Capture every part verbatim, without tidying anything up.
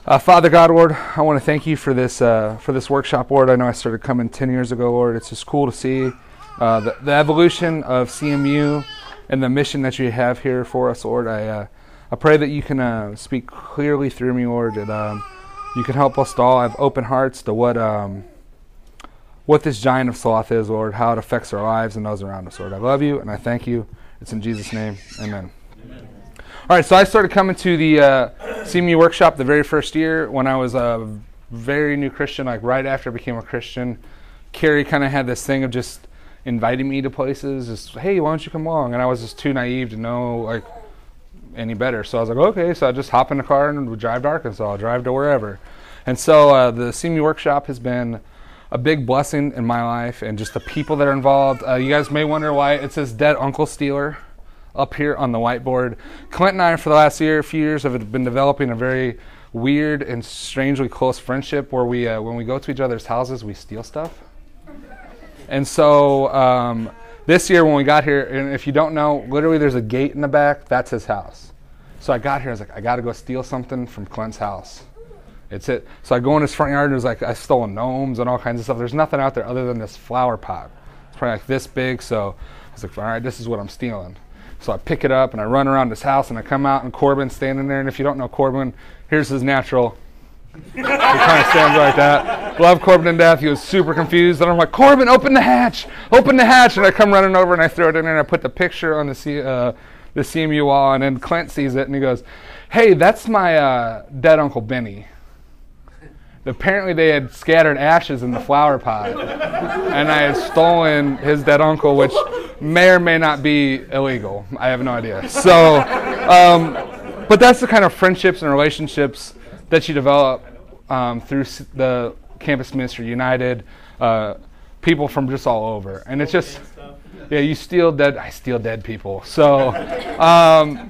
Uh, Father God, Lord, I want to thank you for this uh, for this workshop, Lord. I know I started coming ten years ago, Lord. It's just cool to see uh, the, the evolution of C M U and the mission that you have here for us, Lord. I uh, I pray that you can uh, speak clearly through me, Lord, that um, you can help us to all have open hearts to what um, what this giant of sloth is, Lord, how it affects our lives and those around us, Lord. I love you and I thank you. It's in Jesus' name, amen. Amen. All right, so I started coming to the uh, C M U workshop the very first year when I was a very new Christian, like right after I became a Christian. Carrie kind of had this thing of just inviting me to places, just, hey, why don't you come along? And I was just too naive to know like any better. So I was like, okay, so I just hop in the car and would drive to Arkansas, drive to wherever. And so uh, the C M U workshop has been a big blessing in my life and just the people that are involved. Uh, you guys may wonder why it says Dead Uncle Stealer up here on the whiteboard. Clint and I, for the last year, few years, have been developing a very weird and strangely close friendship where we, uh, when we go to each other's houses, we steal stuff. And so um, this year when we got here, and if you don't know, literally there's a gate in the back, that's his house. So I got here, I was like, I got to go steal something from Clint's house. It's it. So I go in his front yard, and there's like, I stole gnomes and all kinds of stuff. There's nothing out there other than this flower pot. It's probably like this big, so I was like, all right, this is what I'm stealing. So I pick it up, and I run around his house, and I come out, and Corbin's standing there. And if you don't know Corbin, here's his natural. He kind of stands like that. Love Corbin to death. He was super confused. And I'm like, Corbin, open the hatch. Open the hatch. And I come running over, and I throw it in there, and I put the picture on the, C, uh, the C M U wall. And then Clint sees it, and he goes, hey, that's my uh, dead Uncle Benny. Apparently they had scattered ashes in the flower pot, and I had stolen his dead uncle, which may or may not be illegal. I have no idea. So, um, but that's the kind of friendships and relationships that you develop um, through the Campus Ministry United, uh, people from just all over. And it's just, yeah, you steal dead, I steal dead people. So, um,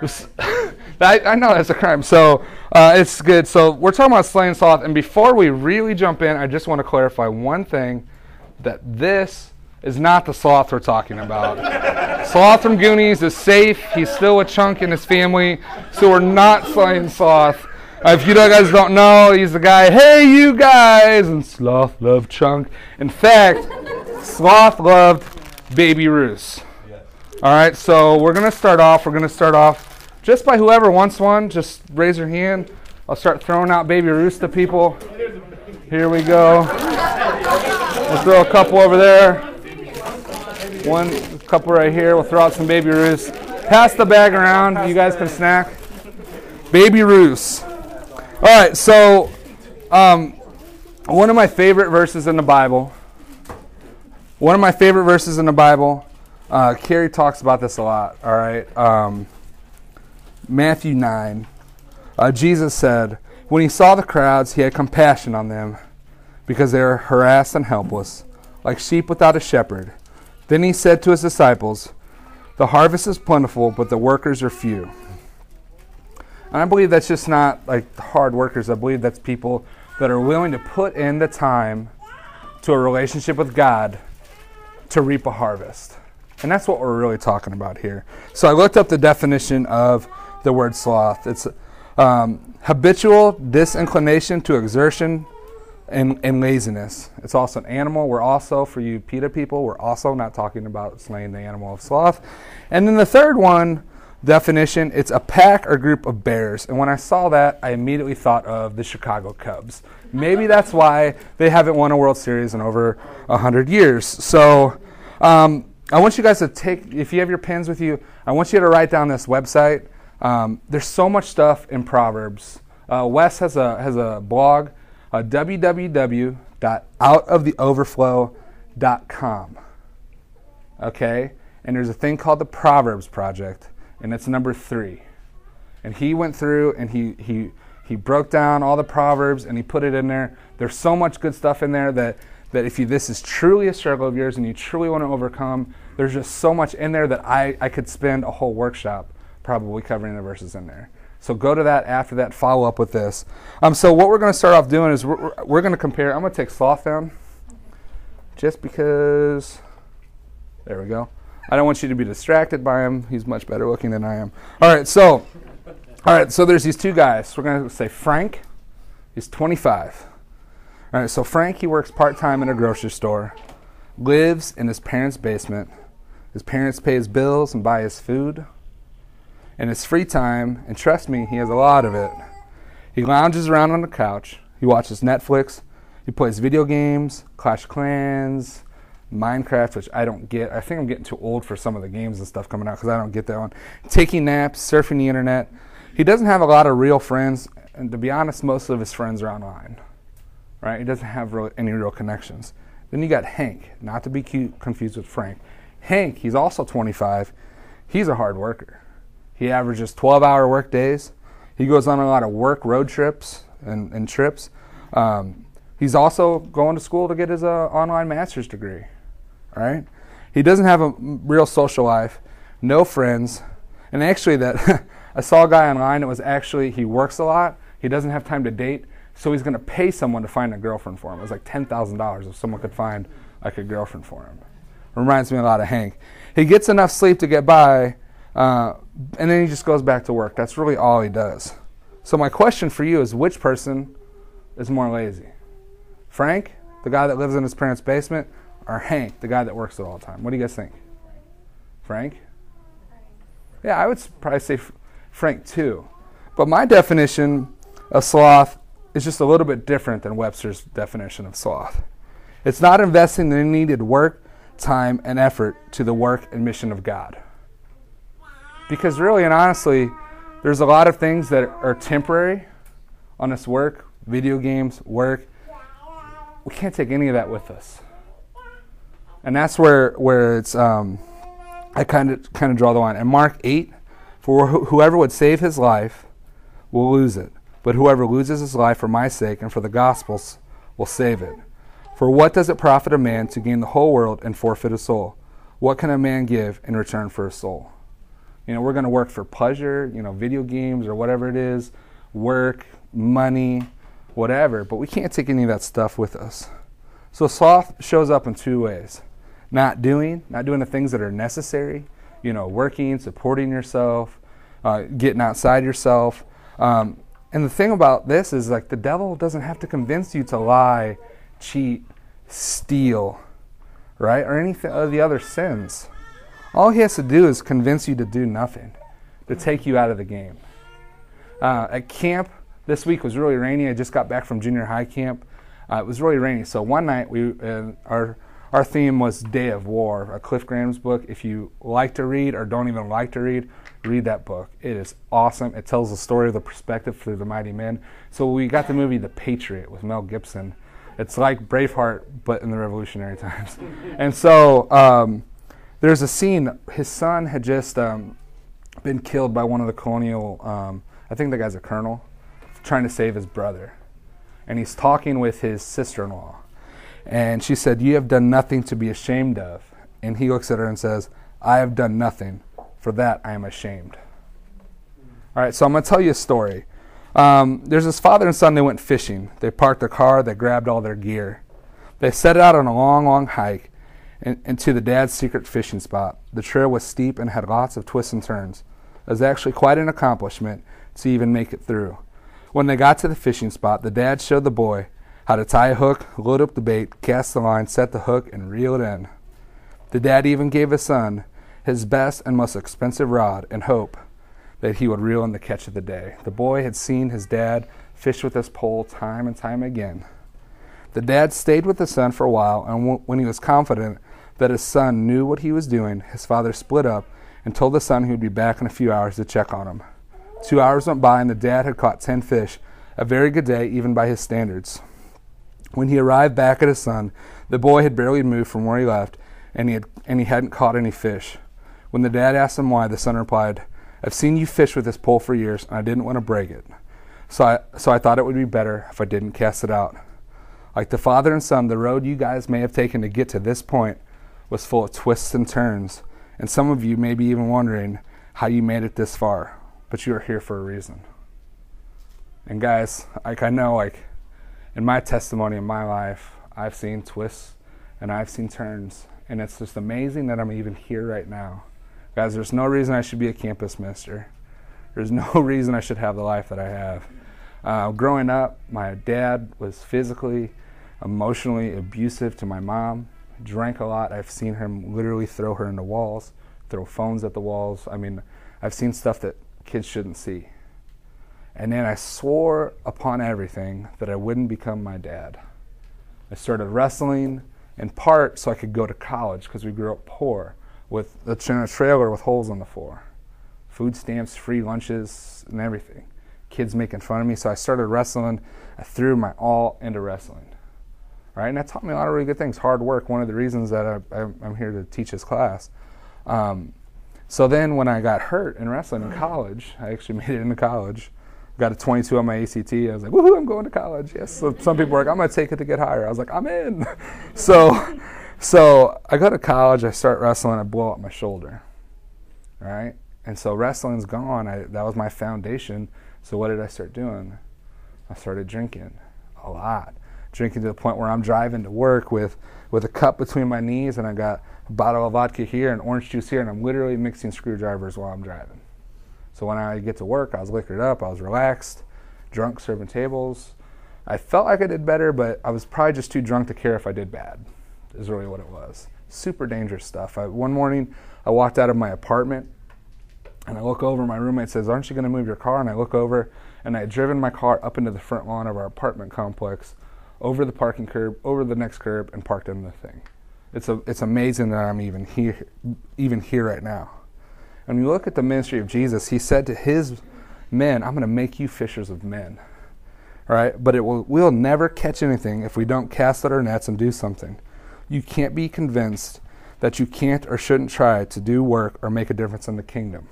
I, I know that's a crime. So uh, it's good. So we're talking about slaying sloth. And before we really jump in, I just want to clarify one thing, that this is not the sloth we're talking about. Sloth from Goonies is safe. He's still a chunk in his family. So we're not slaying sloth. Uh, if you guys don't know, he's the guy, hey, you guys, and sloth loved Chunk. In fact, sloth loved Baby Ruth. All right, so we're going to start off. We're going to start off just by whoever wants one. Just raise your hand. I'll start throwing out Baby Ruth to people. Here we go. We'll throw a couple over there. One, a couple right here. We'll throw out some Baby Ruth. Pass the bag around. You guys can snack. Baby Ruth. All right, so um, one of my favorite verses in the Bible. One of my favorite verses in the Bible. Uh, Carrie talks about this a lot, all right? Um, Matthew nine. Uh, Jesus said, when he saw the crowds, he had compassion on them because they were harassed and helpless, like sheep without a shepherd. Then he said to his disciples, the harvest is plentiful, but the workers are few. And I believe that's just not like hard workers. I believe that's people that are willing to put in the time to a relationship with God to reap a harvest. And that's what we're really talking about here. So I looked up the definition of the word sloth. It's um, habitual disinclination to exertion and, and laziness. It's also an animal. We're also, for you PETA people, we're also not talking about slaying the animal of sloth. And then the third one, definition, it's a pack or group of bears. And when I saw that, I immediately thought of the Chicago Cubs. Maybe that's why they haven't won a World Series in over one hundred years. So um, I want you guys to take, if you have your pens with you, I want you to write down this website. Um, there's so much stuff in Proverbs. Uh, Wes has a has a blog, uh, w w w dot out of the overflow dot com. Okay? And there's a thing called the Proverbs Project, and it's number three. And he went through and he he he broke down all the Proverbs and he put it in there. There's so much good stuff in there that that if you this is truly a struggle of yours and you truly want to overcome, there's just so much in there that I, I could spend a whole workshop probably covering the verses in there. So go to that after that, follow up with this. Um, so what we're going to start off doing is we're, we're going to compare. I'm going to take sloth down just because, there we go. I don't want you to be distracted by him. He's much better looking than I am. All right, so, all right, so there's these two guys. We're going to say Frank He's twenty-five. All right, so Frank, he works part-time in a grocery store, lives in his parents' basement. His parents pay his bills and buy his food. In his free time, and trust me, he has a lot of it, he lounges around on the couch. He watches Netflix. He plays video games, Clash of Clans, Minecraft, which I don't get. I think I'm getting too old for some of the games and stuff coming out because I don't get that one. Taking naps, surfing the internet. He doesn't have a lot of real friends, and to be honest, most of his friends are online. Right? He doesn't have real, any real connections. Then you got Hank, not to be cute, confused with Frank. Hank, he's also twenty-five. He's a hard worker. He averages twelve-hour work days. He goes on a lot of work road trips and, and trips. Um, he's also going to school to get his uh, online master's degree. All right? He doesn't have a real social life, no friends. And actually, that I saw a guy online that was actually, he works a lot. He doesn't have time to date, so he's going to pay someone to find a girlfriend for him. It was like ten thousand dollars if someone could find like a girlfriend for him. Reminds me a lot of Hank. He gets enough sleep to get by, uh, and then he just goes back to work. That's really all he does. So my question for you is, which person is more lazy? Frank, the guy that lives in his parents' basement, or Hank, the guy that works it all the time? What do you guys think? Frank? Yeah, I would probably say F- Frank too. But my definition of sloth is just a little bit different than Webster's definition of sloth. It's not investing the needed work, time, and effort to the work and mission of God. Because really and honestly, there's a lot of things that are temporary on this work, video games, work. We can't take any of that with us. And that's where where it's um, I kind of kind of draw the line. In Mark eight, for wh- whoever would save his life will lose it, but whoever loses his life for my sake and for the gospel's will save it. For what does it profit a man to gain the whole world and forfeit his soul? What can a man give in return for his soul? You know, we're going to work for pleasure, you know, video games or whatever it is, work, money, whatever, but we can't take any of that stuff with us. So sloth shows up in two ways. Not doing, not doing the things that are necessary, you know, working, supporting yourself, uh, getting outside yourself. Um, and the thing about this is, like, the devil doesn't have to convince you to lie, cheat, steal, right, or any of the other sins. All he has to do is convince you to do nothing, to take you out of the game. Uh, at camp, this week was really rainy. I just got back from junior high camp. Uh, it was really rainy. So one night, we uh, our our theme was Day of War, a Cliff Graham's book. If you like to read or don't even like to read, read that book. It is awesome. It tells the story of the perspective through the mighty men. So we got the movie The Patriot with Mel Gibson. It's like Braveheart, but in the revolutionary times. And so um, there's a scene. His son had just um, been killed by one of the colonial, um, I think the guy's a colonel, trying to save his brother. And he's talking with his sister-in-law. And she said, "You have done nothing to be ashamed of." And he looks at her and says, "I have done nothing. For that I am ashamed." All right, so I'm going to tell you a story. Um, there's this father and son. They went fishing. They parked their car. They grabbed all their gear. They set out on a long, long hike in, into the dad's secret fishing spot. The trail was steep and had lots of twists and turns. It was actually quite an accomplishment to even make it through. When they got to the fishing spot, the dad showed the boy how to tie a hook, load up the bait, cast the line, set the hook, and reel it in. The dad even gave his son his best and most expensive rod in hope that he would reel in the catch of the day. The boy had seen his dad fish with this pole time and time again. The dad stayed with the son for a while, and w- when he was confident that his son knew what he was doing, his father split up and told the son he would be back in a few hours to check on him. Two hours went by, and the dad had caught ten fish, a very good day even by his standards. When he arrived back at his son, the boy had barely moved from where he left, and he had and he hadn't caught any fish. When the dad asked him why, the son replied, "I've seen you fish with this pole for years, and I didn't want to break it. So I, so I thought it would be better if I didn't cast it out." Like the father and son, the road you guys may have taken to get to this point was full of twists and turns, and some of you may be even wondering how you made it this far, but you are here for a reason. And guys, like I know, like in my testimony in my life, I've seen twists and I've seen turns, and it's just amazing that I'm even here right now. Guys, there's no reason I should be a campus minister. There's no reason I should have the life that I have. Uh, growing up, my dad was physically, emotionally abusive to my mom, drank a lot. I've seen him literally throw her into walls, throw phones at the walls. I mean, I've seen stuff that kids shouldn't see. And then I swore upon everything that I wouldn't become my dad. I started wrestling, in part so I could go to college, because we grew up poor, with a trailer with holes on the floor. Food stamps, free lunches, and everything. Kids making fun of me, so I started wrestling. I threw my all into wrestling. Right? And that taught me a lot of really good things. Hard work, one of the reasons that I, I, I'm here to teach this class. Um, so then when I got hurt in wrestling in college, I actually made it into college, got a twenty-two on my A C T. I was like, woohoo, I'm going to college. Yes. So some people were like, I'm going to take it to get higher. I was like, I'm in. so so I go to college, I start wrestling, I blow up my shoulder. Right? And so wrestling's gone. I, that was my foundation. So what did I start doing? I started drinking a lot. Drinking to the point where I'm driving to work with, with a cup between my knees, and I got a bottle of vodka here and orange juice here, and I'm literally mixing screwdrivers while I'm driving. So when I get to work, I was liquored up, I was relaxed, drunk, serving tables. I felt like I did better, but I was probably just too drunk to care if I did bad, is really what it was. Super dangerous stuff. I, one morning, I walked out of my apartment, and I look over, my roommate says, aren't you going to move your car? And I look over, and I had driven my car up into the front lawn of our apartment complex, over the parking curb, over the next curb, and parked in the thing. It's a, it's amazing that I'm even here, even here right now. And when you look at the ministry of Jesus, he said to his men, I'm going to make you fishers of men. All right? But it will, we'll never catch anything if we don't cast out our nets and do something. You can't be convinced that you can't or shouldn't try to do work or make a difference in the kingdom.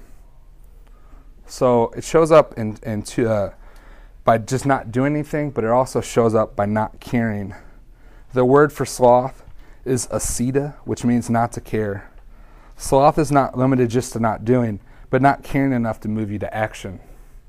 So it shows up in, in to, uh, by just not doing anything, but it also shows up by not caring. The word for sloth is asceta, which means not to care. Sloth is not limited just to not doing, but not caring enough to move you to action.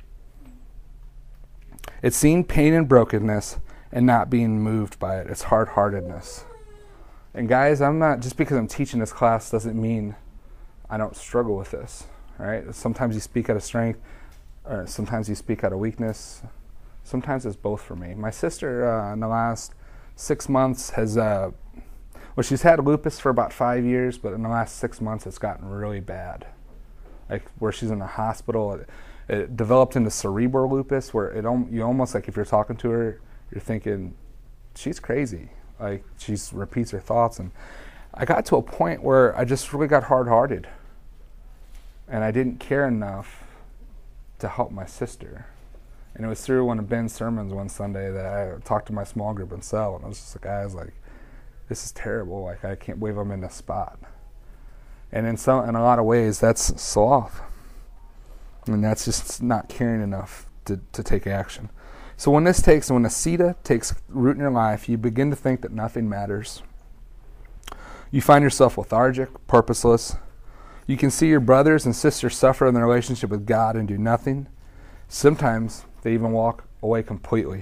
It's seeing pain and brokenness and not being moved by it. It's hard-heartedness. And guys, I'm not, just because I'm teaching this class doesn't mean I don't struggle with this. Right? Sometimes you speak out of strength, or sometimes you speak out of weakness. Sometimes it's both for me. My sister, uh, in the last six months, has, uh, well, she's had lupus for about five years, but in the last six months, it's gotten really bad. Like, where she's in the hospital, it, it developed into cerebral lupus, where it you almost, like, if you're talking to her, you're thinking, she's crazy. Like, she repeats her thoughts. And I got to a point where I just really got hard-hearted. And I didn't care enough to help my sister. And it was through one of Ben's sermons one Sunday that I talked to my small group in cell, and I was just like, I was like, this is terrible. Like, I can't believe I'm in this spot. And in some, in a lot of ways, that's sloth. And that's just not caring enough to, to take action. So when this takes, when asceta takes root in your life, you begin to think that nothing matters. You find yourself lethargic, purposeless. You can see your brothers and sisters suffer in their relationship with God and do nothing. Sometimes they even walk away completely.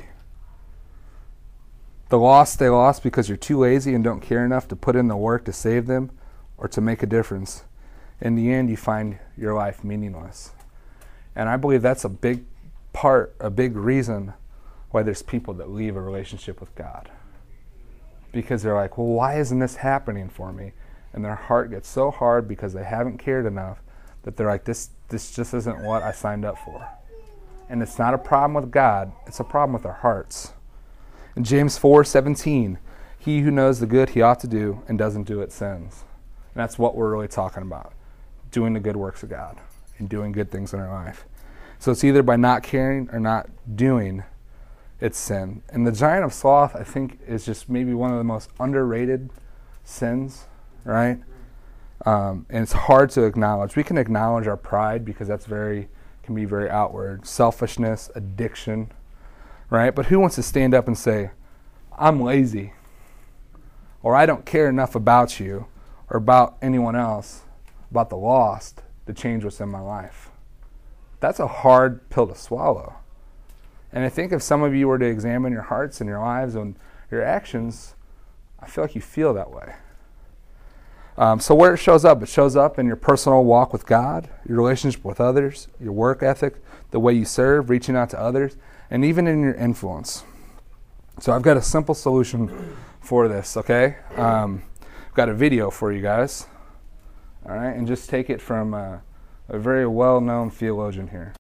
The lost stay lost because you're too lazy and don't care enough to put in the work to save them or to make a difference. In the end, you find your life meaningless. And I believe that's a big part, a big reason why there's people that leave a relationship with God. Because they're like, well, why isn't this happening for me? And their heart gets so hard because they haven't cared enough that they're like, this this just isn't what I signed up for. And it's not a problem with God, it's a problem with our hearts. In James four seventeen, he who knows the good he ought to do and doesn't do it sins. And that's what we're really talking about, doing the good works of God and doing good things in our life. So it's either by not caring or not doing, it's sin. And the giant of sloth, I think, is just maybe one of the most underrated sins, right? Um, and it's hard to acknowledge. We can acknowledge our pride because that's very, can be very outward. Selfishness, addiction, right? But who wants to stand up and say, I'm lazy, or I don't care enough about you, or about anyone else, about the lost, to change what's in my life? That's a hard pill to swallow. And I think if some of you were to examine your hearts and your lives and your actions, I feel like you feel that way. Um, so where it shows up, it shows up in your personal walk with God, your relationship with others, your work ethic, the way you serve, reaching out to others. and even in your influence. So I've got a simple solution for this, okay? Um, I've got a video for you guys, all right? And just take it from uh, a very well-known theologian here.